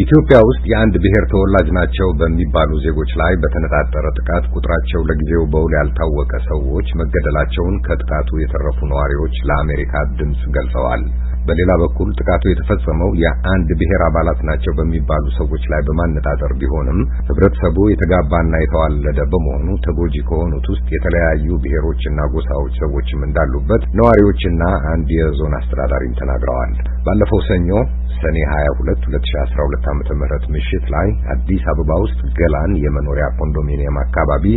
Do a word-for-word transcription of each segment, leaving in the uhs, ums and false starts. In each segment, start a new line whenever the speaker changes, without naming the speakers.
ኢትዮጵያ ውስጥ የአንድ ብሔር ተወላጅ ናቸው በሚባሉ ዜጎች ላይ በተነጣጠረ ጥቃት ቁጥራቸው ለጊዜው በውል ያልታወቀ ሰዎች መገደላቸውን ከጥቃቱ የተረፉ ነዋሪዎች ለአሜሪካ ድምጽ ገልጸዋል። በሌላ በኩል ጥቃቱ የተፈጸመው የአንድ ብሔር አባላት ናቸው በሚባሉ ሰዎች ላይ በማነጣጠር ቢሆንም ህብረተሰቡ የተጋባና የተዋለደ በመሆኑ ተጎጂ ከሆኑት ውስጥ የተለያዩ ብሔሮችና ጎሳዎች ሰዎችም እንዳሉበት ነዋሪዎችና አንድ የዞን አስተዳዳሪም ተናግረዋል። ባለፈው ሰኞ ሰኔ ሃያ ሁለት ሁለት ሺህ አስራ ሁለት ዓመተ ምህረት ምሽት ላይ አዲስ አበባ ውስጥ ገላን የመኖሪያ ኮንዶሚኒየም አካባቢ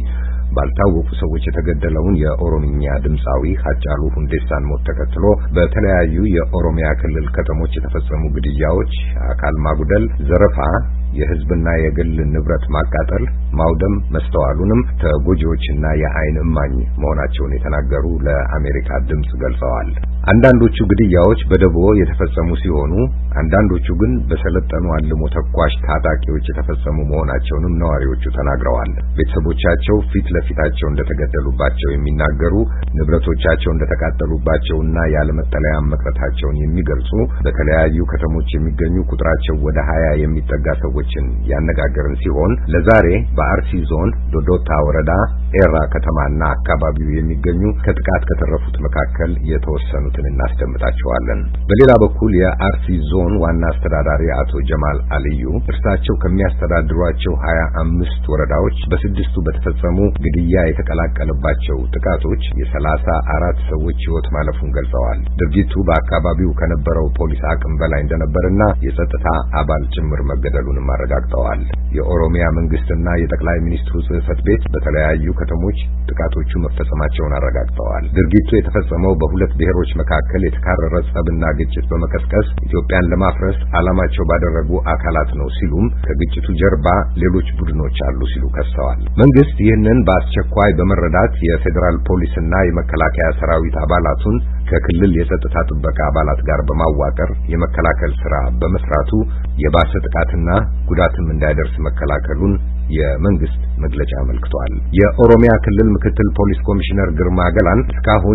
ባልታወቁ ሰዎች የተገደለውን የኦሮሚኛ ድምጻዊ ሀጫሉ ሁንዴሳን ሞት ተከትሎ በተለያዩ የኦሮሚያ ክልል ከተሞች የተፈጸሙ ግድያዎች፣ አካል ማጉደል፣ ዘረፋ፣ የህዝብና የግል ንብረት ማቃጠል፣ ማውደም መስተዋሉንም ተጎጂዎችና የአይን እማኝ መሆናቸውን የተናገሩ ለአሜሪካ ድምጽ ገልጸዋል። አንዳንዶቹ ግድያዎች በደቦ የተፈጸሙ ሲሆኑ አንዳንዶቹ ግን በሰለጠኑ አልሞ ተኳሽ ታጣቂዎች የተፈጸሙ መሆናቸውንም ነዋሪዎቹ ተናግረዋል። ቤተሰቦቻቸው ፊት ለፊታቸው እንደተገደሉባቸው የሚናገሩ፣ ንብረቶቻቸው እንደተቃጠሉባቸውና ያለመጠለያ መቅረታቸውን የሚገልጹ በተለያዩ ከተሞች የሚገኙ ቁጥራቸው ወደ ሀያ የሚጠጋ ሰዎችን ያነጋገርን ሲሆን ለዛሬ በአርሲ ዞን ዶዶታ ወረዳ ኤራ ከተማና አካባቢው የሚገኙ ከጥቃት ከተረፉት መካከል የተወሰኑትን እናስደምጣቸዋለን። በሌላ በኩል የአርሲ ዞን ዋና አስተዳዳሪ አቶ ጀማል አልዩ እርሳቸው ከሚያስተዳድሯቸው ሀያ አምስት ወረዳዎች በስድስቱ በተፈጸሙ ግድያ የተቀላቀለባቸው ጥቃቶች የሰላሳ አራት ሰዎች ሕይወት ማለፉን ገልጸዋል። ድርጊቱ በአካባቢው ከነበረው ፖሊስ አቅም በላይ እንደነበርና የጸጥታ አባል ጭምር መገደሉንም አረጋግጠዋል። የኦሮሚያ መንግስትና የጠቅላይ ሚኒስትሩ ጽሕፈት ቤት በተለያዩ ከተሞች ጥቃቶቹ መፈጸማቸውን አረጋግጠዋል። ድርጊቱ የተፈጸመው በሁለት ብሔሮች መካከል የተካረረ ጸብና ግጭት በመቀስቀስ ኢትዮጵያን ለማፍረስ ዓላማቸው ባደረጉ አካላት ነው ሲሉም ከግጭቱ ጀርባ ሌሎች ቡድኖች አሉ ሲሉ ከሰዋል። መንግስት ይህንን በአስቸኳይ በመረዳት የፌዴራል ፖሊስና የመከላከያ ሰራዊት አባላቱን ከክልል የጸጥታ ጥበቃ አባላት ጋር በማዋቀር የመከላከል ስራ በመስራቱ የባሰ ጥቃትና ጉዳትም እንዳይደርስ መከላከሉን የመንግስት መግለጫ አመልክቷል። የኦሮሚያ ክልል ምክትል ፖሊስ ኮሚሽነር ግርማ ገላን እስካሁን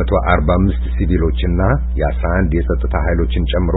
የ145 ሲቪሎችና የ11 የጸጥታ ኃይሎችን ጨምሮ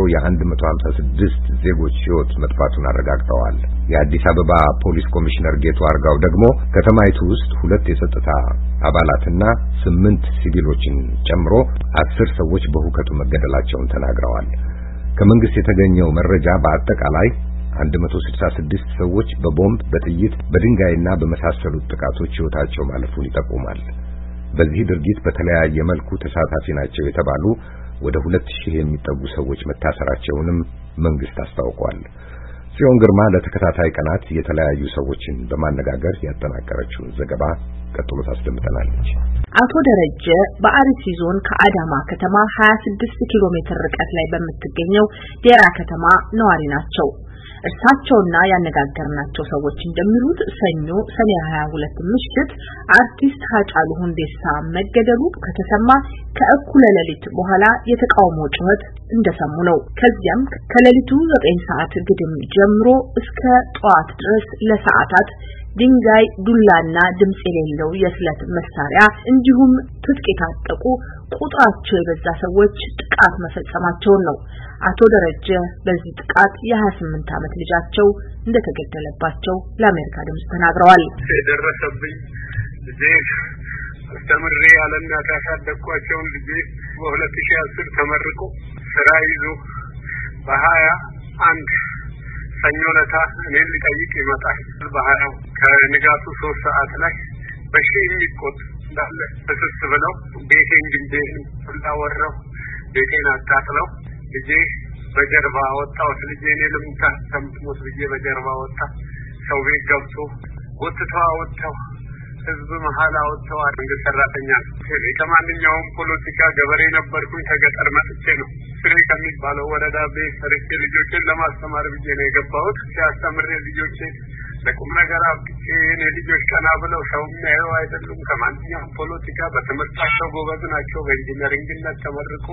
የ156 ዜጎች ሕይወት መጥፋቱን አረጋግጠዋል። የአዲስ አበባ ፖሊስ ኮሚሽነር ጌቱ አርጋው ደግሞ ከተማይቱ ውስጥ ሁለት የጸጥታ አባላትና ስምንት ሲቪሎችን ጨምሮ አስር ሰዎች በሁከቱ መገደላቸውን ተናግረዋል። ከመንግስት የተገኘው መረጃ በአጠቃላይ አንድ መቶ ስልሳ ስድስት ሰዎች በቦምብ፣ በጥይት፣ በድንጋይና በመሳሰሉት ጥቃቶች ሕይወታቸው ማለፉን ይጠቁማል። በዚህ ድርጊት በተለያየ መልኩ ተሳታፊ ናቸው የተባሉ ወደ ሁለት ሺህ የሚጠጉ ሰዎች መታሰራቸውንም መንግስት አስታውቋል። ጽዮን ግርማ ለተከታታይ ቀናት የተለያዩ ሰዎችን በማነጋገር ያጠናቀረችውን ዘገባ ቀጥሎ ታስደምጠናለች።
አቶ ደረጀ በአርሲ ዞን ከአዳማ ከተማ ሀያ ስድስት ኪሎ ሜትር ርቀት ላይ በምትገኘው ዴራ ከተማ ነዋሪ ናቸው። እርሳቸውና ያነጋገርናቸው ሰዎች እንደሚሉት ሰኞ ሰኔ ሃያ ሁለት ምሽት አርቲስት ሀጫሉ ሁንዴሳ መገደሉ ከተሰማ ከእኩለ ሌሊት በኋላ የተቃውሞ ጩኸት እንደሰሙ ነው። ከዚያም ከሌሊቱ ዘጠኝ ሰዓት ግድም ጀምሮ እስከ ጠዋት ድረስ ለሰዓታት ድንጋይ፣ ዱላና ድምጽ የሌለው የስለት መሳሪያ እንዲሁም ትጥቅ የታጠቁ ቁጥራቸው የበዛ ሰዎች ጥቃት መፈጸማቸውን ነው። አቶ ደረጀ በዚህ ጥቃት የሃያ ስምንት ዓመት ልጃቸው እንደተገደለባቸው ለአሜሪካ ድምጽ ተናግረዋል።
የደረሰብኝ ልጄ አስተምሬ ያለና ታሳደቅኳቸውን ልጄ በሁለት ሺህ አስር ተመርቆ ስራ ይዞ በሃያ አንድ ሰኞ ለታ እኔን ሊጠይቅ ይመጣል። በሃያው ከንጋቱ ሶስት ሰዓት ላይ በሺህ የሚቆጥ እንዳለ ተሰስ ብለው ቤቴን ግንዴን እንዳወራው ቤቴን አጣጥለው ልጄ በጀርባ ወጣው። ልጄን ለምታ ተምትሞት ልጄ በጀርባ ወጣ። ሰው ቤት ገብቶ ወጥተው ወጥተው ህዝብ መሐላ ወጥተው አንድ ሰራተኛ ከማንኛውም ፖለቲካ ገበሬ ነበርኩኝ። ከገጠር መጥቼ ነው ፍሬ ከሚባለው ወረዳ ቤት ሰርቼ ልጆችን ለማስተማር ብዬ ነው የገባሁት። ሲያስተምር ልጆችን ለቁም ነገር አብቅቼ የኔ ልጆች ቀና ብለው ሰው የሚያየው አይደሉም። ከማንኛውም ፖለቲካ በትምህርታቸው ጎበዝ ናቸው። በኢንጂነሪንግነት ተመርቆ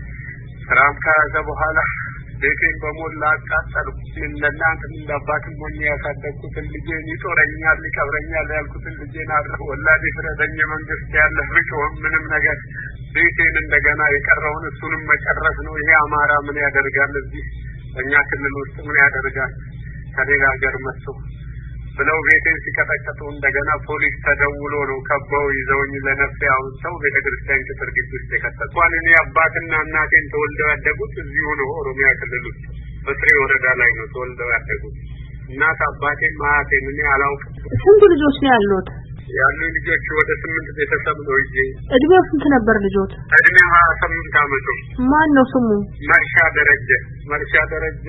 ስራም ከያዘ በኋላ ቤቴን በሞላ አቃጠሉ። እናንተ እንዳባትም ሆኜ ያሳደግኩትን ልጄን ይጦረኛል ይቀብረኛል ያልኩትን ልጄን አድርጎ ወላዴ ፍረደኝ መንግስት ያለ ፍቅር ምንም ነገር ቤቴን እንደገና የቀረውን እሱንም መጨረስ ነው። ይሄ አማራ ምን ያደርጋል? እዚህ በእኛ ክልል ውስጥ ምን ያደርጋል? ከሌላ ሀገር መጥቶ ብለው ቤቴን ሲቀጠቅጡ እንደገና ፖሊስ ተደውሎ ነው ከበው ይዘውኝ ለነፍሴ አውጥተው ቤተክርስቲያን ቅጥር ግቢ ውስጥ የከተቷል። እኔ አባትና እናቴን ተወልደው ያደጉት እዚሁ ነው ኦሮሚያ ክልል ውስጥ በፍሬ ወረዳ ላይ ነው ተወልደው ያደጉት። እናት አባቴን ማቴን እኔ አላውቅም።
ስንት ልጆች ነው ያሉት?
ያሉ ልጆች ወደ ስምንት ቤተሰብ ነው ይዤ።
እድሜው ስንት ነበር ልጆት?
እድሜው ሀያ ስምንት ዓመቱ።
ማን ነው ስሙ?
መርሻ ደረጀ። መርሻ ደረጀ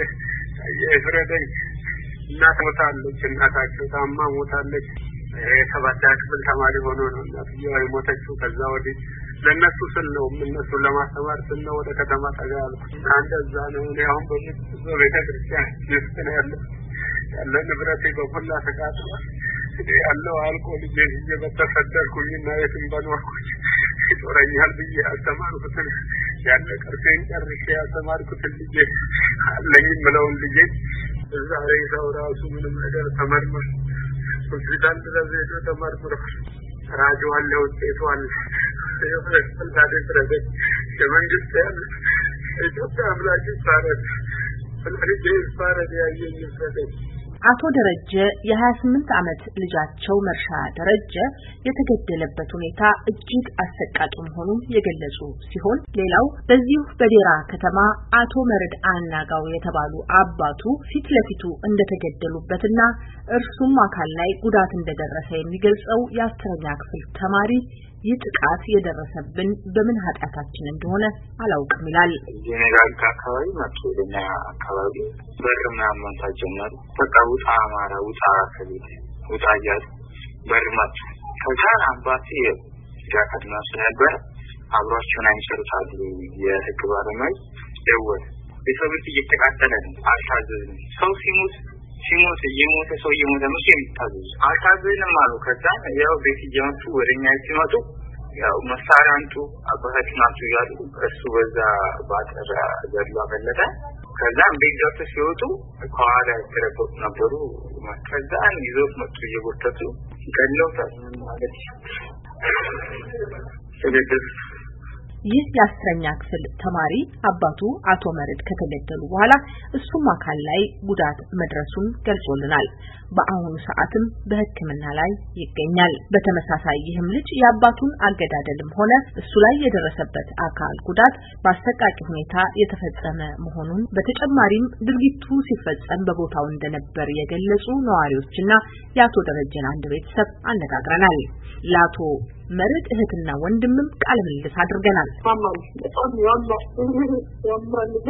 የፍረደኝ እናት ሞታለች። እናታቸው ታማ ሞታለች። የሰባት ክፍል ተማሪ ሆኖ ነው እናትየው የሞተችው። ከዛ ወዲህ ለነሱ ስል ነው እነሱን ለማስተማር ስል ነው ወደ ከተማ ጠጋ ያልኩት። እንደዛ ነው። እኔ አሁን በቤተ ክርስቲያን ውስጥ ነው ያለው። ያለ ንብረቴ በሁላ ተቃጥሏል። ያለው አልቆ ልጄ እየበተፈደርኩኝና የትም በኖርኩኝ ይጦረኛል ብዬ አስተማርኩትን ያለ ቀርቴን ጨርሼ ያስተማርኩትን ልጄ አለኝ ብለውን ልጄ ዛሬ ሰው ራሱ ምንም ነገር ተመርምሮ ሆስፒታል ድረስ ሄዶ ተመርምሮ ራጁ አለ ውጤቱ አለ የሆስፒታል ድረስ የመንግስት ያለ ኢትዮጵያ አምላክ ይባረክ ስለዚህ ይባረክ ያየኝ ይሰጠኝ።
አቶ ደረጀ የ28 ዓመት ልጃቸው መርሻ ደረጀ የተገደለበት ሁኔታ እጅግ አሰቃቂ መሆኑን የገለጹ ሲሆን ሌላው በዚሁ በዴራ ከተማ አቶ መርድ አናጋው የተባሉ አባቱ ፊት ለፊቱ እንደተገደሉበትና እርሱም አካል ላይ ጉዳት እንደደረሰ የሚገልጸው የአስረኛ ክፍል ተማሪ ይህ ጥቃት የደረሰብን በምን ኃጢአታችን እንደሆነ አላውቅም ይላል።
ጄኔራል አካባቢ መጥቶኛ አካባቢ በርማ ማንታ ጀመሩ። ተቃውጣ አማራ ውጣ ከቤት ውጣ ያዝ በርማት ከዛ አባቴ ያከድና ነበር አብሯቸውን አይሰሩታሉ። የህግ ባለሙያ ደወለ ቤተሰቦች እየተቃጠለ ነው አልታዘዝም። ሰው ሲሞት ሲሞት የሞተ ሰው የሞተ ነው የሚታዘዝ አልታዘዝንም አሉ። ከዛ ያው ቤት እየመጡ ወደኛ ሲመጡ ያው መሳሪያንቱ አባታችናቱ ያሉ እሱ በዛ ባጠራ ዘርላ በለጠ። ከዛ ቤት ሲወጡ ከኋላ ተረፈው ነበሩ። ከዛ ይዞት መጡ እየጎተቱ ገለው ታምን ማለት ስለዚህ
ይህ የአስረኛ ክፍል ተማሪ አባቱ አቶ መርድ ከተገደሉ በኋላ እሱም አካል ላይ ጉዳት መድረሱን ገልጾልናል። በአሁኑ ሰዓትም በሕክምና ላይ ይገኛል። በተመሳሳይ ይህም ልጅ የአባቱን አገዳደልም ሆነ እሱ ላይ የደረሰበት አካል ጉዳት በአሰቃቂ ሁኔታ የተፈጸመ መሆኑን በተጨማሪም ድርጊቱ ሲፈጸም በቦታው እንደነበር የገለጹ ነዋሪዎችና የአቶ ደረጀን አንድ ቤተሰብ አነጋግረናል። ለአቶ መርድ እህትና ወንድምም ቃለ ምልልስ አድርገናል።
ማማን በጣም ያማ ያማልጋ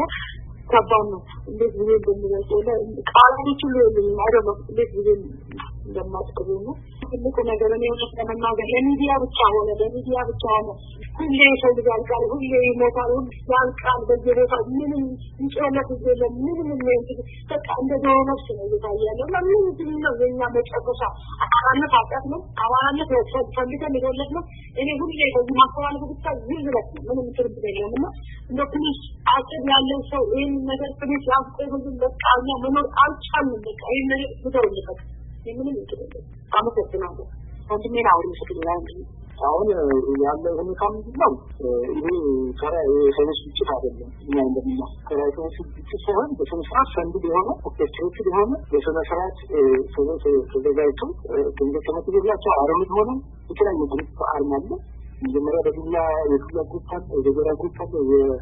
ታባኑ እንዴት ብዬ እንደምገልጸው ቃላቶቹ ለምን አይደለም እንዴት ብዬ እንደማስቀበው ነው ትልቁ ነገር ነው። ለመናገር ለሚዲያ ብቻ ሆነ ለሚዲያ ብቻ ሆነ ሁሌ ሰው ይጋልቃል፣ ሁሌ ይሞታል፣ ያልቃል በየቦታው ምንም ይጨነቅ የለም። ምንም ነው በቃ እንደዚህ ነው ነው ይታያል። ለምን ነው የኛ መጨረሻ አቃራነት አጣት ነው አዋራነት ነው ፈልገን ይገለጽ ነው። እኔ ሁሌ በዚህ ማስተዋል ብቻ ይዝረት ምንም ትርብ የለምና እንደ ፖሊስ አጥር ያለው ሰው ይሄን ነገር ፖሊስ ያስቆም በቃ እኛ መኖር አልቻልንም። በቃ ይሄን ነገር ብደውልበት ምንም ይችላል አመሰግናለሁ። ወንድሜ ነው ይመስልኛል።
አሁን ያለው ሁኔታ ምንድነው? ይሄ ከራ የሰዎች ብቻ አይደለም። እኛ እንደምናስ ከራይቶች ብቻ ሳይሆን በስነስርዓት ሰንድ የሆነ ኦፕሬሽኖች የሆነ በስነስርዓት ሰዎች ተዘጋጅተው ገንዘብ ተመድቦላቸው አረሙት ሆነ የተለያዩ ግሩፕ አርማ አለ። መጀመሪያ በዱላ የዱላ ግሩፕ አለ፣ የገበራ ግሩፕ አለ፣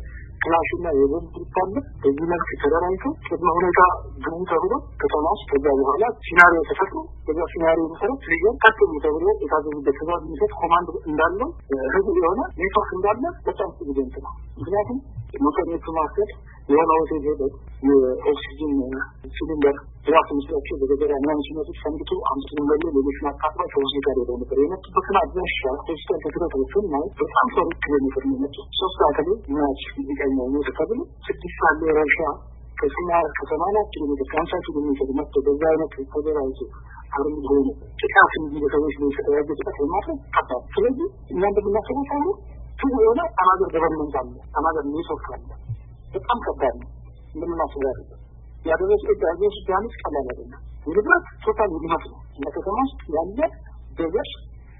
የክላሽና የቦምብ ግሩፕ አለ። በዚህ መልክ ተደራጅተው ቅድመ ሁኔታ ግቡ ተብሎ ከተማ ውስጥ ከዛ በኋላ ሲናሪዮ ተፈጥሮ በዛ ሲናሪዮ መሰረት ልዩን ቀጥሉ ተብሎ የታዘዙበት ትእዛዝ የሚሰጥ ኮማንድ እንዳለው ህዝብ የሆነ ኔትወርክ እንዳለ በጣም ኤቪደንት ነው። ምክንያቱም ሞተሮቹ ማስከት የሆነ ሆቴል ሄደው የኦክሲጅን ሲሊንደር ራሱ ምስላቸው በገበያ ምናምን ሲመጡ ሰንብቶ አምስቱን መለ ሌሎች ማቃጥሎ ከሆስፒታል ሄደው ነበር የመጡበትን አድራሻ ሆስፒታል ተከታተሉትን ማለት በጣም ሰሩ ኪሎሜትር ነው የመጡት። ሶስት አካል ናች ሊቀኛው ነው ተብሎ ስድስት ሳለ ረሻ ከስማ ከሰማንያ ኪሎ ሜትር ከሀምሳ ኪሎ ሜትር መጥቶ በዛ አይነት ተደራጅቶ አርም ሆኖ ጥቃት እንጂ በሰዎች ላይ የተደራጀ ጥቃት ለማድረግ ከባድ። ስለዚህ እኛ እንደምናስበው ሳይሆን ትዝ የሆነ አማገር ገቨርንመንት አለ፣ አማገር ኔትወርክ አለ። በጣም ከባድ ነው እንደምናስበው አይደለም። ያደረሰ እዳጆች ዳንስ ቀላል አይደለም። ንብረት ቶታል ልማት ነው። ለከተማ ውስጥ ያለ በዘር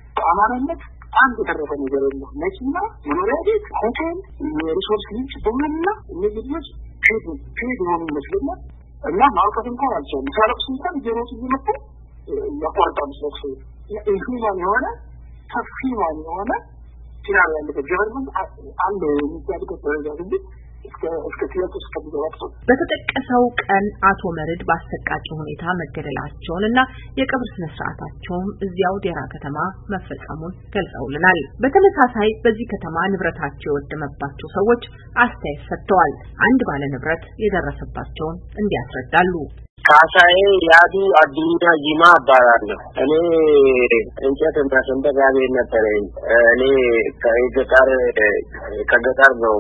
በአማራነት አንድ የተረፈ ነገር የለም። መኪና፣ መኖሪያ ቤት፣ ሆቴል፣ የሪሶርስ ምንጭ በመላ እነዚህ ልጆች ፔድ ፔድ ሆኑ ይመስለኛል። እና ማውቀት እንኳን አልቻለም። ሳለቅስ እንኳን እየሮጡ እየመጡ ያቋርጣሉ ስለቅሶ። ኢንሁማን የሆነ ሰፊ ማን የሆነ ሲናሪ ያለበት ገቨርንመንት አንድ የሚያድገው ደረጃ እንጂ
በተጠቀሰው ቀን አቶ መርድ በአሰቃቂ ሁኔታ መገደላቸውንና የቀብር ስነ ስርዓታቸውም እዚያው ዴራ ከተማ መፈጸሙን ገልጸውልናል። በተመሳሳይ በዚህ ከተማ ንብረታቸው የወደመባቸው ሰዎች አስተያየት ሰጥተዋል። አንድ ባለ ንብረት የደረሰባቸውን እንዲያስረዳሉ።
ካሳዬ ያዱ አዱኛ ጂማ አባላለሁ። እኔ እንጨት እንደሰንደጋቤ ነበረኝ። እኔ ከገጠር ከገጠር ነው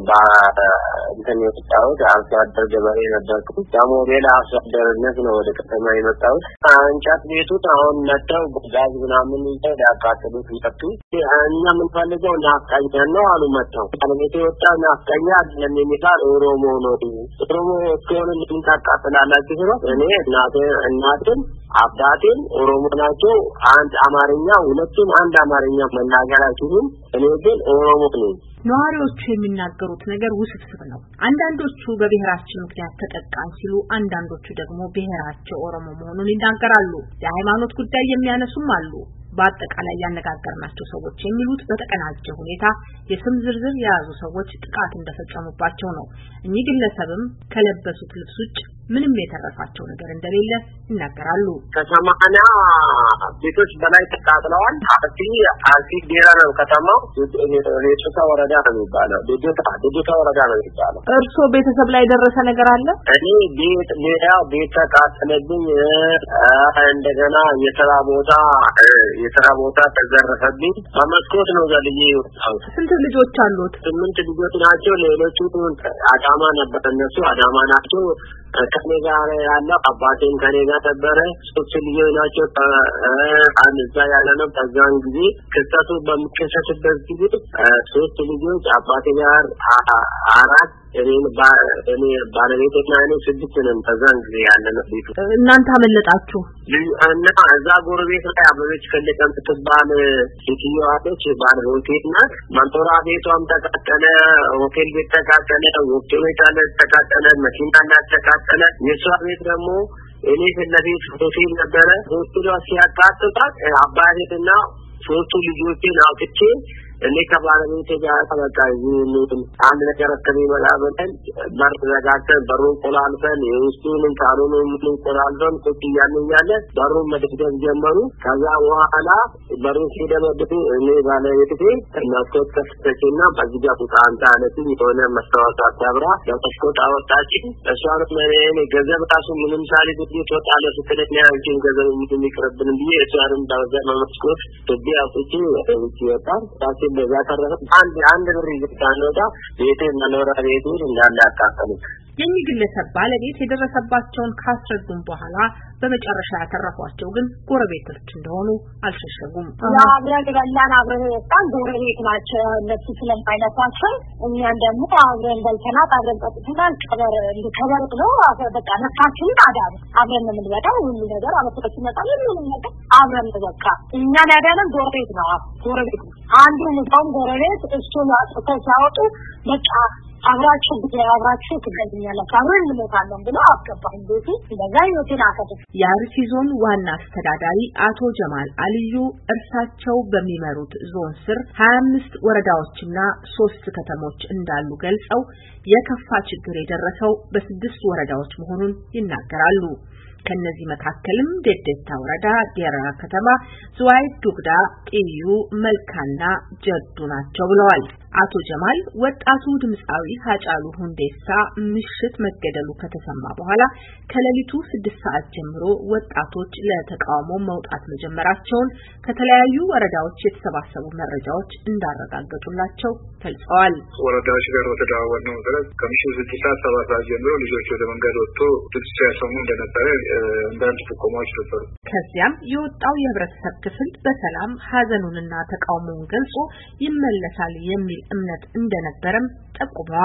በእንትን የወጣሁት። አርሶ አደር ገበሬ ነበርኩ። ደግሞ ሌላ አርሶ አደርነት ነው ወደ ከተማ የመጣሁት። እንጨት ቤቱ አሁን መጥተው ጋዝ ምናምን ይዘው ያቃጥሉት መጡ። እኛ የምንፈልገው ናፍጣኛ ነው አሉ መጥተው። ባለቤቴ ወጣ ናፍጣኛ አይደለም የሚባል ኦሮሞ ነው። ኦሮሞ እስከሆነ ምን ታቃጥላላችሁ ብሎ እኔ እናቴ እናቴን አባቴን ኦሮሞ ናቸው። አንድ አማርኛ ሁለቱም አንድ አማርኛ መናገር አይችሉም። እኔ ግን ኦሮሞ ነኝ።
ነዋሪዎቹ የሚናገሩት ነገር ውስብስብ ነው። አንዳንዶቹ በብሔራችን ምክንያት ተጠቃን ሲሉ፣ አንዳንዶቹ ደግሞ ብሔራቸው ኦሮሞ መሆኑን ይናገራሉ። የሃይማኖት ጉዳይ የሚያነሱም አሉ። በአጠቃላይ ያነጋገርናቸው ሰዎች የሚሉት በተቀናጀ ሁኔታ የስም ዝርዝር የያዙ ሰዎች ጥቃት እንደፈጸሙባቸው ነው። እኚህ ግለሰብም ከለበሱት ልብስ ውጭ ምንም የተረፋቸው ነገር እንደሌለ ይናገራሉ።
ከሰማንያ ቤቶች በላይ ተቃጥለዋል። አርቲ አርቲ ዴራ ነው ከተማው። የጭሳ ወረዳ ነው የሚባለው። ዴታ ዴታ ወረዳ ነው የሚባለው።
እርሶ ቤተሰብ ላይ ደረሰ ነገር አለ?
እኔ ቤት ሌላ ቤት ተቃጠለብኝ። እንደገና የሥራ ቦታ የሥራ ቦታ ተዘረፈብኝ። በመስኮት ነው ዘልዬ ወጣሁት።
ስንት ልጆች አሉት?
ስምንት ልጆች ናቸው። ሌሎቹ አዳማ ነበር። እነሱ አዳማ ናቸው። ከኔ ጋር ያለው አባቴን ከኔ ጋር ተበረ። ሶስት ልጆች ናቸው። አንድ እዛ ያለ ነው። ከዛን ጊዜ ክስተቱ በሚከሰትበት ጊዜ ሶስት ልጆች አባቴ ጋር አራት እኔን ባኔ ባለቤቴና እኔ ስድስት ነን። ከዛን ጊዜ ያለ ነው።
እናንተ አመለጣችሁ?
እና እዛ ጎረቤት ላይ አበበች ከለቀም ትባል ሴትዮ አለች። ባለ ሆቴል ናት። መንጦራ ቤቷም ተቃጠለ። ሆቴል ቤት ተቃጠለ። ወፍጮ ቤት አለ ተቃጠለ። መኪና ናት ተቃጠለ። የሷ ቤት ደግሞ እኔ ከለቤት ሆቴል ነበረ። ሆቴሏ ሲያቃጥላት አባቴና ሶስቱ ልጆቼን አውጥቼ እኔ ከባለቤቴ ጋር ተመጣጣኝ አንድ ነገር ከሚመጣ በተን በር ዘጋግተን በሩን ቆላልፈን የውስጡን ካሉን ምን ቆላልፈን ቁጭ እያልን እያለ በሩን መደብደብ ጀመሩ። ከዛ በኋላ በሩን ሲደመድቡ እኔ ባለቤቴ መስኮት ከፍተችና በዚህ ጋር ቁጣንታ አለች። የሆነ መስታወት አታብራ ለመስኮት አወጣችኝ። እሷን እኔ ገንዘብ ራሱ ምንም ሳልይዝ ወጣለ ስትለኝ አንቺን ገንዘብ የሚቀርብን ብዬ እሷንም በገንዘብ መስኮት ትቢያ አውጥቼ ወጥቼ ወጣ። በዛ ተረፈ አንድ አንድ ብር ይዝታነውታ ቤቴ መኖሪያ ቤቱ እንዳለ አቃጠሉት።
የዚህ ግለሰብ ባለቤት የደረሰባቸውን ካስረዱም በኋላ በመጨረሻ ያተረፏቸው ግን ጎረቤቶች እንደሆኑ አልሸሸጉም።
ያ ያገላና አብረን ወጣን። ጎረቤት ናቸው እነሱ ስለማይነሳቸው እኛን ደግሞ አብረን በልተና አብረን ጠጥተናል። ቀበር እንድከበር ነው በቃ ነካችን አዳር አብረን ምን ልበዳው ሁሉ ነገር አመጣች መጣለ ምን ነገር አብረን በቃ እኛ ያዳነን ጎረቤት ነው። ጎረቤት አንዱ ነው ጎረቤት እሱ ነው ሲያወጡ በቃ አብራችሁ አብራችሁ ትገኛላችሁ አብረን እንሞታለን ብለው አስገባኝ ቤቱ ለዛይ ሆቴል አከተ።
የአርሲ ዞን ዋና አስተዳዳሪ አቶ ጀማል አልዩ እርሳቸው በሚመሩት ዞን ስር ሀያ አምስት ወረዳዎችና ሶስት ከተሞች እንዳሉ ገልጸው የከፋ ችግር የደረሰው በስድስት ወረዳዎች መሆኑን ይናገራሉ። ከነዚህ መካከልም ደደታ ወረዳ፣ ዴራ ከተማ፣ ዝዋይ ዱግዳ፣ ቂዩ፣ መልካና ጀዱ ናቸው ብለዋል። አቶ ጀማል ወጣቱ ድምጻዊ ሀጫሉ ሁንዴሳ ምሽት መገደሉ ከተሰማ በኋላ ከሌሊቱ ስድስት ሰዓት ጀምሮ ወጣቶች ለተቃውሞ መውጣት መጀመራቸውን ከተለያዩ ወረዳዎች የተሰባሰቡ መረጃዎች እንዳረጋገጡላቸው ገልጸዋል።
ወረዳዎች ጋር ወተዳወነው መሰረት ከምሽቱ ስድስት ሰዓት ሰባት ሰዓት ጀምሮ ልጆች ወደ መንገድ ወጥቶ ድምጽ ሲያሰሙ እንደነበረ እንዳንድ ተቆማዎች ነበሩ።
ከዚያም የወጣው የህብረተሰብ ክፍል በሰላም ሀዘኑንና ተቃውሞውን ገልጾ ይመለሳል የሚል እምነት እንደነበረም ጠቁመዋል።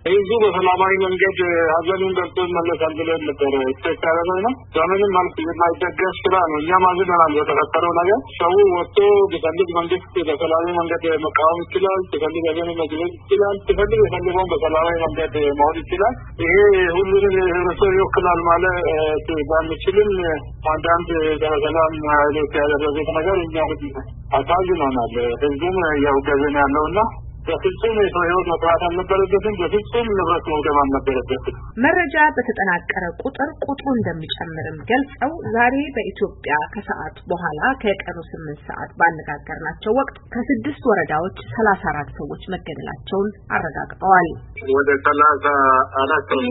ህዝቡ በሰላማዊ መንገድ ሀዘኑን ገልጾ መለሳል ብለን ነበር ተካረረ ነው። ዘመንም ማለት የማይደገፍ ስራ ነው። እኛ ማዝናናል በተፈጠረው ነገር ሰው ወጥቶ በፈልግ መንግስት በሰላማዊ መንገድ መቃወም ይችላል። በፈልግ ሀዘኑ መግለጽ ይችላል። በፈልግ የፈለገውን በሰላማዊ መንገድ መሆን ይችላል። ይሄ ሁሉንም ህብረተሰብ ይወክላል ማለት ባንችልም አንዳንድ ሰላም ኃይሎች ያደረጉት ነገር እኛ አሳዝኖናል። ህዝቡም ያውገዘን ያለውና በፍጹም የሰው ህይወት መጥፋት አልነበረበትም። በፍጹም ንብረት መውደም አልነበረበትም።
መረጃ በተጠናቀረ ቁጥር ቁጥሩ እንደሚጨምርም ገልጸው ዛሬ በኢትዮጵያ ከሰዓት በኋላ ከቀኑ ስምንት ሰዓት ባነጋገርናቸው ወቅት ከስድስት ወረዳዎች ሰላሳ አራት ሰዎች መገደላቸውን አረጋግጠዋል።
ወደ ሰላሳ አራት ነው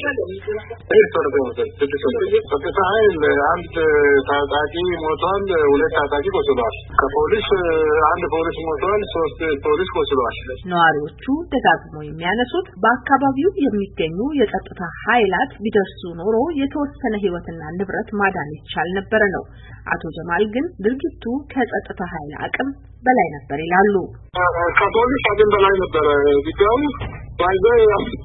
አንድ ታጣቂ ሞቷል። ሁለት ታጣቂ ቆስለዋል። ከፖሊስ አንድ ፖሊስ ሞቷል። ሶስት ፖሊስ ቆስለዋል።
ነዋሪዎቹ ደጋግመው የሚያነሱት በአካባቢው የሚገኙ የጸጥታ ኃይላት ቢደርሱ ኖሮ የተወሰነ ህይወትና ንብረት ማዳን ይቻል ነበር ነው። አቶ ጀማል ግን ድርጊቱ ከጸጥታ ኃይል አቅም በላይ ነበር ይላሉ።
ከፖሊስ አቅም በላይ ነበር ቢታው ባይዘይ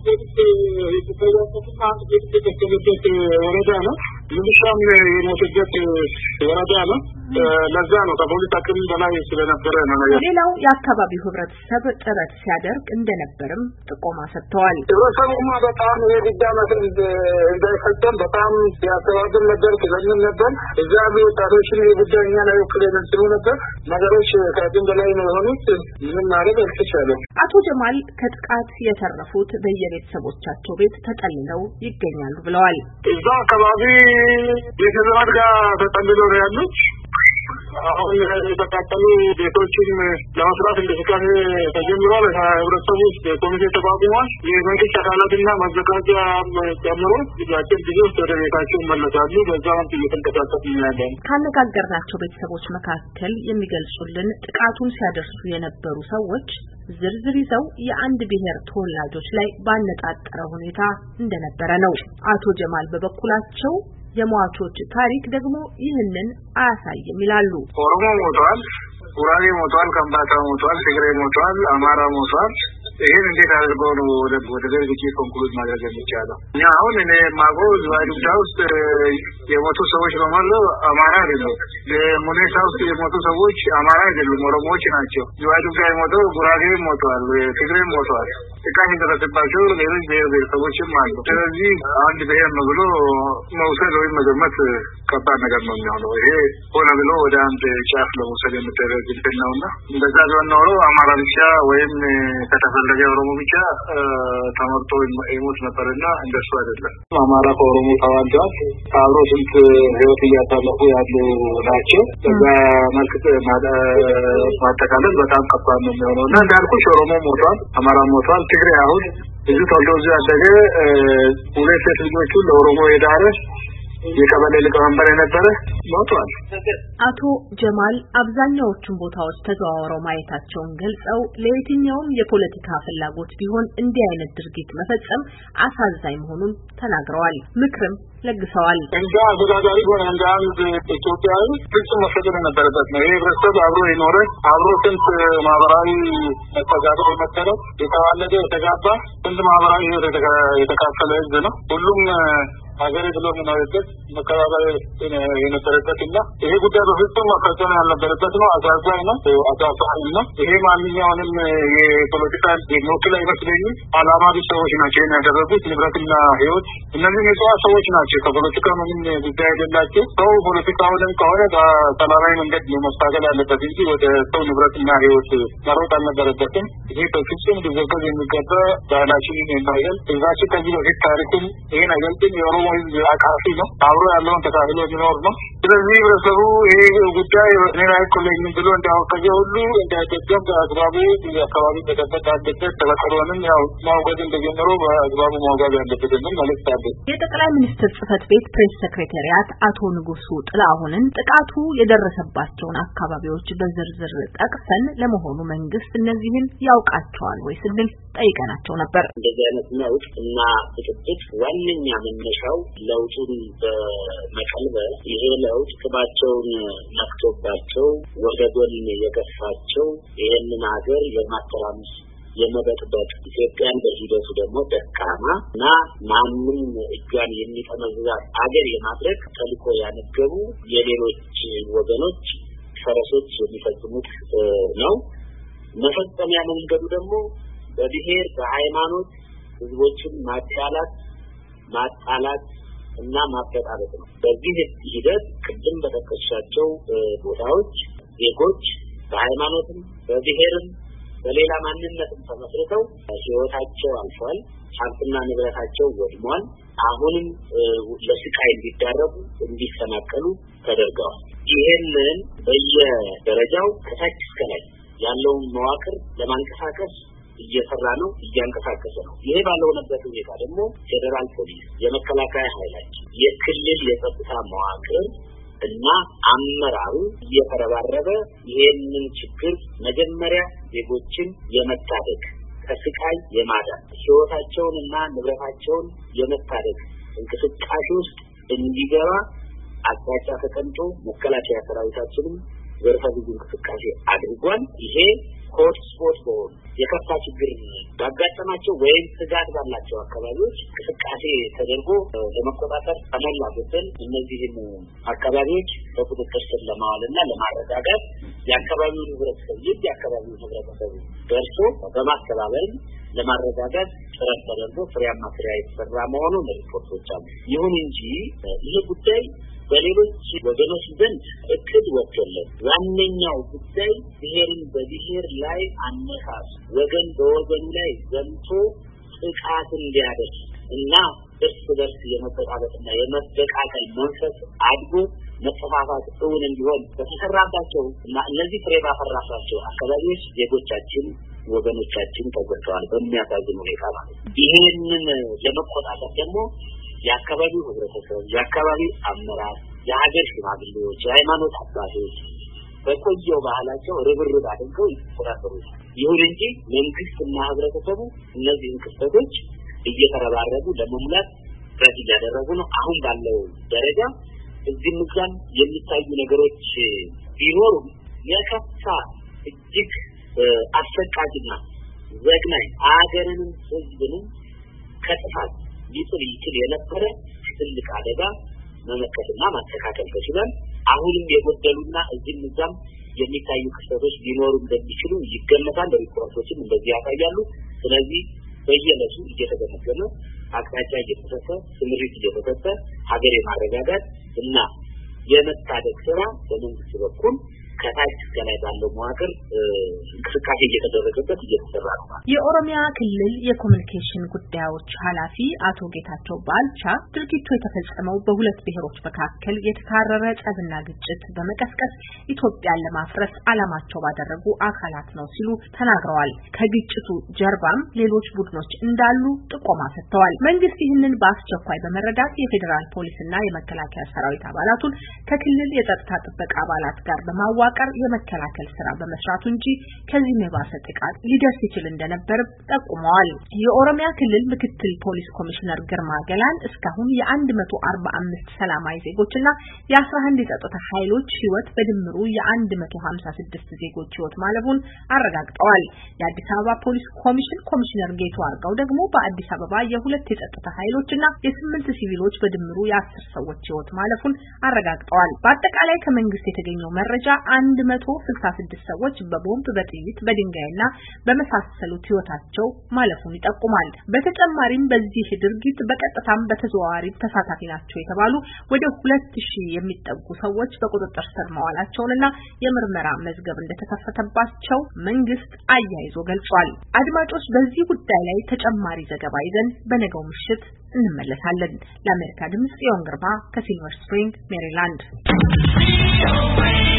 ወረዳ ነው። ሚሊሻም የሞተበት ወረዳ ነው። ለዛ ነው ከፖሊስ አቅም በላይ ስለነበረ ነው።
ሌላው የአካባቢው ህብረተሰብ ጥረት ሲያደርግ እንደነበርም ጥቆማ ሰጥተዋል።
ህብረተሰቡማ በጣም የጉዳይ እንዳይፈጸም በጣም ሲያስተባብል ነበር፣ ስለምን ነበር እዛ ወጣቶችን የጉዳይኛ ላይ ወክለን ስሉ ነበር። ነገሮች ከአቅም በላይ ነው የሆኑት። ምንም ማለት አልተቻለም።
አቶ ጀማል ከጥቃት የተረፉት በየቤተሰቦቻቸው ቤት ተጠልለው ይገኛሉ ብለዋል።
እዛ አካባቢ ቤተሰቦች ጋር ተጠልለው ነው ያሉት። አሁን የተቃጠሉ ቤቶችን ለመስራት እንቅስቃሴ ተጀምሯል። ህብረተሰቡ ኮሚቴ ተቋቁሟል። የመንግስት አካላትና ማዘጋጃ ጨምሮ በአጭር ጊዜ ውስጥ ወደ ቤታቸው ይመለሳሉ። በዛ ወቅት እየተንቀሳቀሱ ያለን
ካነጋገርናቸው ቤተሰቦች መካከል የሚገልጹልን ጥቃቱን ሲያደርሱ የነበሩ ሰዎች ዝርዝር ይዘው የአንድ ብሔር ተወላጆች ላይ ባነጣጠረ ሁኔታ እንደነበረ ነው። አቶ ጀማል በበኩላቸው የሟቾች ታሪክ ደግሞ ይህንን አያሳይም ይላሉ።
ኦሮሞ ሞቷል፣ ጉራጌ ሞቷል፣ ከምባታ ሞቷል፣ ትግሬ ሞቷል፣ አማራ ሞቷል። ይሄን እንዴት አድርገው ነው ወደ ወደ ግጭት ኮንክሉድ ማድረግ የሚቻለው? እኛ አሁን እኔ ማጎ ዝዋይዱታ ውስጥ የሞቱ ሰዎች በመሉ አማራ አይደሉም። የሙኔሳ ውስጥ የሞቱ ሰዎች አማራ አይደሉም፣ ኦሮሞዎች ናቸው። ዝዋይዱታ የሞተው ጉራጌ ሞቷል፣ ትግሬ ሞቷል። ጥቃት የደረሰባቸው ሌሎች ብሔር ብሔረሰቦችም አሉ። ስለዚህ አንድ ብሔር ነው ብሎ መውሰድ ወይም መገመት ከባድ ነገር ነው የሚሆነው። ይሄ ሆነ ብሎ ወደ አንድ ጫፍ ለመውሰድ የሚደረግ እንትን ነውና እንደዛ ቢሆን ኖሮ አማራ ብቻ ወይም ከተፈለገ ኦሮሞ ብቻ ተመርጦ ይሞት ነበርና እንደሱ አይደለም። አማራ ከኦሮሞ ተዋልዷል። አብሮ ስንት ህይወት እያሳለፉ ያሉ ናቸው። በዛ መልክ ማጠቃለል በጣም ከባድ ነው የሚሆነው እና እንዳልኩሽ ኦሮሞ ሞቷል፣ አማራ ሞቷል። ትግሬ አሁን ብዙ ተወልዶ ያደገ ሁለት ሴት ልጆቹ ለኦሮሞ የዳረ የቀበሌ ሊቀመንበር የነበረ ሞቷል።
አቶ ጀማል አብዛኛዎቹን ቦታዎች ተዘዋውረው ማየታቸውን ገልጸው ለየትኛውም የፖለቲካ ፍላጎት ቢሆን እንዲህ አይነት ድርጊት መፈጸም አሳዛኝ መሆኑን ተናግረዋል። ምክርም ለግሰዋል።
እንደ አስተዳዳሪ ሆነ እንደ አንድ ኢትዮጵያዊ ፍጹም መፈቀድ የነበረበት ነው። ይሄ ህብረተሰብ አብሮ የኖረ አብሮ ስንት ማህበራዊ መተጋገር የመሰለ የተዋለደ የተጋባ ስንት ማህበራዊ የተካፈለ ህዝብ ነው። ሁሉም ሀገሬ ብሎ የሚኖርበት መከባበር የነበረበት እና ይሄ ጉዳይ በፍጹም መፈጸም ያልነበረበት ነው። አሳዛኝ ነው፣ አሳፋሪ ነው። ይሄ ማንኛውንም የፖለቲካ የሚወክል አይመስለኝም። አላማ ቢስ ሰዎች ናቸው ያደረጉት። ንብረትና ህይወት እነዚህ ንጹሃን ሰዎች ናቸው። ከፖለቲካ ምንም ጉዳይ አይደላቸው። ሰው ፖለቲካውንም ከሆነ በሰላማዊ መንገድ ነው መታገል ያለበት እንጂ ወደ ሰው ንብረትና ህይወት መሮጥ አልነበረበትም። ይሄ በፍጹም ሊወገዝ የሚገባ ባህላችንን የማይገልጽ ህዝባችን ከዚህ በፊት ታሪክም ይሄን አይገልጽም። የኦሮሞ ህዝብ አቃፊ ነው። አብሮ ያለውን ተካፍሎ የሚኖር ነው። ስለዚህ ህብረተሰቡ ይሄ ጉዳይ ሌላ አይኮለኝ ብሎ እንዳወቀዘ ሁሉ እንዳይደገም በአግባቡ አካባቢ ተጠበቅ አለበት። ተበቀሎንም ያው ማውገዝ እንደጀመረው በአግባቡ ማውገዝ ያለበትንም መልዕክት አለ።
የጠቅላይ ሚኒስትር ጽህፈት ቤት ፕሬስ ሴክሬታሪያት አቶ ንጉሱ ጥላሁንን ጥቃቱ የደረሰባቸውን አካባቢዎች በዝርዝር ጠቅሰን ለመሆኑ መንግስት እነዚህን ያውቃቸዋል ወይ ስንል ጠይቀናቸው ነበር።
እንደዚህ አይነት ለውጥ እና ጥቂት ዋነኛ መነሻው ለውጡን በመቀልበስ ይሄ ለውጥ ክባቸውን ነክቶባቸው ወደ ጎን የገፋቸው ይሄንን ሀገር የማተራመስ የመበጥበጥ ኢትዮጵያን በሂደቱ ደግሞ ደካማና ማንም እጇን የሚጠመዝዛት አገር የማድረግ ተልዕኮ ያነገቡ የሌሎች ወገኖች ፈረሶች የሚፈጽሙት ነው። መፈጸሚያ መንገዱ ደግሞ በብሔር በሃይማኖት ህዝቦችን ማጣላት ማጣላት እና ማበጣበጥ ነው። በዚህ ሂደት ቅድም በተከሰቻቸው ቦታዎች ዜጎች በሃይማኖትም በብሔርም በሌላ ማንነትም ተመስርተው ህይወታቸው አልፏል፣ ሀብትና ንብረታቸው ወድሟል። አሁንም ለስቃይ እንዲዳረጉ እንዲሰናከሉ ተደርገዋል። ይሄንን በየደረጃው ከታች እስከ ላይ ያለውን መዋቅር ለማንቀሳቀስ እየሰራ ነው፣ እያንቀሳቀሰ ነው። ይሄ ባለውበት ሁኔታ ደግሞ ፌደራል ፖሊስ፣ የመከላከያ ኃይላችን፣ የክልል የጸጥታ መዋቅር እና አመራሩ እየተረባረበ ይሄንን ችግር መጀመሪያ ዜጎችን የመታደግ ከስቃይ የማዳን ህይወታቸውንና ንብረታቸውን የመታደግ እንቅስቃሴ ውስጥ እንዲገባ አቅጣጫ ተቀምጦ መከላከያ ሰራዊታችንም ዘርፈ ብዙ እንቅስቃሴ አድርጓል። ይሄ ሆት ስፖት በሆኑ የከፋ ችግር ባጋጠማቸው ወይም ስጋት ባላቸው አካባቢዎች እንቅስቃሴ ተደርጎ ለመቆጣጠር ተሞላ ጎደል እነዚህን አካባቢዎች በቁጥጥር ስር ለማዋልና ለማረጋጋት የአካባቢውን ህብረተሰብ የአካባቢውን ህብረተሰብ ደርሶ በማስተባበር ለማረጋጋት ጥረት ተደርጎ ፍሬያማ ስራ የተሰራ መሆኑን ሪፖርቶች አሉ። ይሁን እንጂ ይህ ጉዳይ በሌሎች ወገኖች ዘንድ እቅድ ወጥቶለት ዋነኛው ጉዳይ ብሔርን በብሔር ላይ አነሳስ ወገን በወገኑ ላይ ዘምቶ ጥቃት እንዲያደርስ እና እርስ በርስ የመጠቃቀምና የመበቃቀል መንፈስ አድጎ መፈፋፋት እውን እንዲሆን በተሰራባቸው እና እነዚህ ፍሬ ባፈራባቸው አካባቢዎች ዜጎቻችን ወገኖቻችን ተጎድተዋል በሚያሳዝን ሁኔታ ማለት ነው። ይሄንን ለመቆጣጠር ደግሞ የአካባቢው ህብረተሰብ፣ የአካባቢው አመራር፣ የሀገር ሽማግሌዎች፣ የሃይማኖት አባቶች በቆየው ባህላቸው ርብርብ አድርገው ይቆጣጠሩታል። ይሁን እንጂ መንግስትና ህብረተሰቡ እነዚህን ክስተቶች እየተረባረቡ ለመሙላት ጥረት እያደረጉ ነው። አሁን ባለው ደረጃ እዚህም እዛም የሚታዩ ነገሮች ቢኖሩም የከፋ እጅግ አሰቃቂና ዘግናኝ አገርንም ህዝብንም ከጥፋት ሊጥል ይችል የነበረ ትልቅ አደጋ መመከትና ማስተካከል ተችሏል። አሁንም የጎደሉና እዚህም እዛም የሚታዩ ክስተቶች ሊኖሩ እንደሚችሉ ይገመታል። ሪፖርቶችም እንደዚህ ያሳያሉ። ስለዚህ በየለቱ እየተገመገመ አቅጣጫ እየተሰጠ ስምሪት እየተሰጠ ሀገር የማረጋጋት እና የመታደግ ስራ በመንግስት በኩል ከታች እስከ ላይ ባለው መዋቅር እንቅስቃሴ እየተደረገበት እየተሰራ ነው።
የኦሮሚያ ክልል የኮሙኒኬሽን ጉዳዮች ኃላፊ አቶ ጌታቸው ባልቻ ድርጊቱ የተፈጸመው በሁለት ብሔሮች መካከል የተካረረ ጸብና ግጭት በመቀስቀስ ኢትዮጵያን ለማፍረስ ዓላማቸው ባደረጉ አካላት ነው ሲሉ ተናግረዋል። ከግጭቱ ጀርባም ሌሎች ቡድኖች እንዳሉ ጥቆማ ሰጥተዋል። መንግስት ይህንን በአስቸኳይ በመረዳት የፌዴራል ፖሊስና የመከላከያ ሰራዊት አባላቱን ከክልል የጸጥታ ጥበቃ አባላት ጋር በማዋ ቀር የመከላከል ስራ በመስራቱ እንጂ ከዚህ የባሰ ጥቃት ሊደርስ ይችል እንደነበር ጠቁመዋል። የኦሮሚያ ክልል ምክትል ፖሊስ ኮሚሽነር ግርማ ገላን እስካሁን የመቶ አርባ አምስት ሰላማዊ ዜጎችና የአስራ አንድ የጸጥታ ኃይሎች ህይወት በድምሩ የመቶ ሀምሳ ስድስት ዜጎች ህይወት ማለፉን አረጋግጠዋል። የአዲስ አበባ ፖሊስ ኮሚሽን ኮሚሽነር ጌቱ አርጋው ደግሞ በአዲስ አበባ የሁለት የጸጥታ ኃይሎችና የስምንት ሲቪሎች በድምሩ የአስር ሰዎች ህይወት ማለፉን አረጋግጠዋል። በአጠቃላይ ከመንግስት የተገኘው መረጃ አንድ መቶ ስልሳ ስድስት ሰዎች በቦምብ በጥይት በድንጋይና በመሳሰሉት ህይወታቸው ማለፉን ይጠቁማል። በተጨማሪም በዚህ ድርጊት በቀጥታም በተዘዋዋሪ ተሳታፊ ናቸው የተባሉ ወደ ሁለት ሺህ የሚጠጉ ሰዎች በቁጥጥር ስር መዋላቸውንና የምርመራ መዝገብ እንደተከፈተባቸው መንግስት አያይዞ ገልጿል። አድማጮች በዚህ ጉዳይ ላይ ተጨማሪ ዘገባ ይዘን በነገው ምሽት እንመለሳለን። ለአሜሪካ ድምጽ ጽዮን ግርማ ከሲልቨር ስፕሪንግ ሜሪላንድ